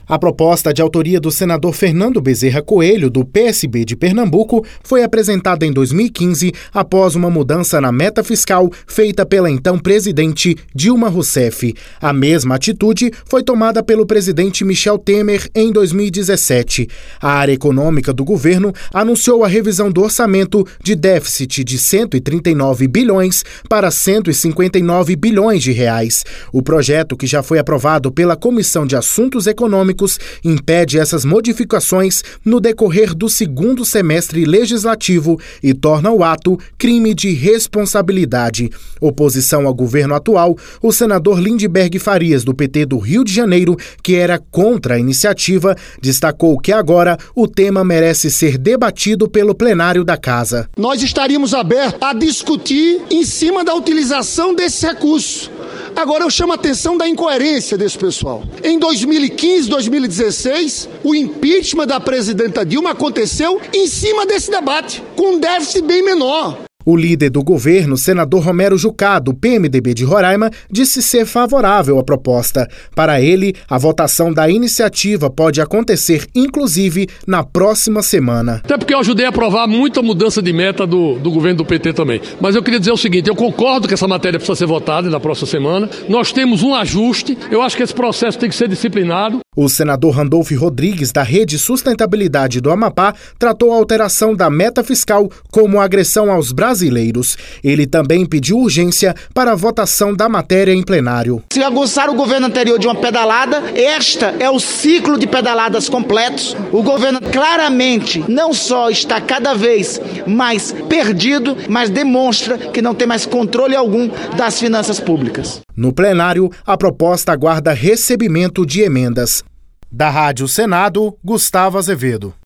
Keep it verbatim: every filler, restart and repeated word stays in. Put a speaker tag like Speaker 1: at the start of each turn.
Speaker 1: A proposta de autoria do senador Fernando Bezerra Coelho, do P S B de Pernambuco, foi apresentada em dois mil e quinze após uma mudança na meta fiscal feita pela então presidente Dilma Rousseff. A mesma atitude foi tomada pelo presidente Michel Temer em dois mil e dezessete. A área econômica do governo anunciou a revisão do orçamento de déficit de cento e trinta e nove bilhões para cento e cinquenta e nove bilhões de reais. O projeto, que já foi aprovado pela Comissão de Assuntos Econômicos, impede essas modificações no decorrer do segundo semestre legislativo e torna o ato crime de responsabilidade. Oposição ao governo atual, o senador Lindbergh Farias, do P T do Rio de Janeiro, que era contra a iniciativa, destacou que agora o tema merece ser debatido pelo plenário da Casa.
Speaker 2: Nós estaríamos abertos a discutir em cima da utilização desse recurso. Agora eu chamo a atenção da incoerência desse pessoal. Em dois mil e quinze, dois mil e dezesseis, o impeachment da presidenta Dilma aconteceu em cima desse debate, com um déficit bem menor.
Speaker 1: O líder do governo, senador Romero Jucá, do P M D B de Roraima, disse ser favorável à proposta. Para ele, a votação da iniciativa pode acontecer, inclusive, na próxima semana.
Speaker 3: Até porque eu ajudei a aprovar muita mudança de meta do, do governo do P T também. Mas eu queria dizer o seguinte, eu concordo que essa matéria precisa ser votada na próxima semana. Nós temos um ajuste, eu acho que esse processo tem que ser disciplinado.
Speaker 1: O senador Randolfo Rodrigues, da Rede Sustentabilidade do Amapá, tratou a alteração da meta fiscal como agressão aos brasileiros. Ele também pediu urgência para a votação da matéria em plenário.
Speaker 4: Se aguçar o governo anterior de uma pedalada, esta é o ciclo de pedaladas completos. O governo claramente não só está cada vez mais perdido, mas demonstra que não tem mais controle algum das finanças públicas.
Speaker 1: No plenário, a proposta aguarda recebimento de emendas. Da Rádio Senado, Gustavo Azevedo.